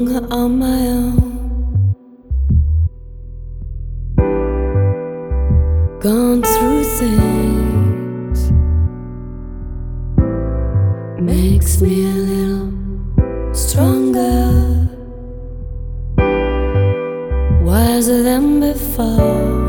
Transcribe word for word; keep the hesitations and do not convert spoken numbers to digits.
On my own, gone through things, makes me a little stronger, wiser than before.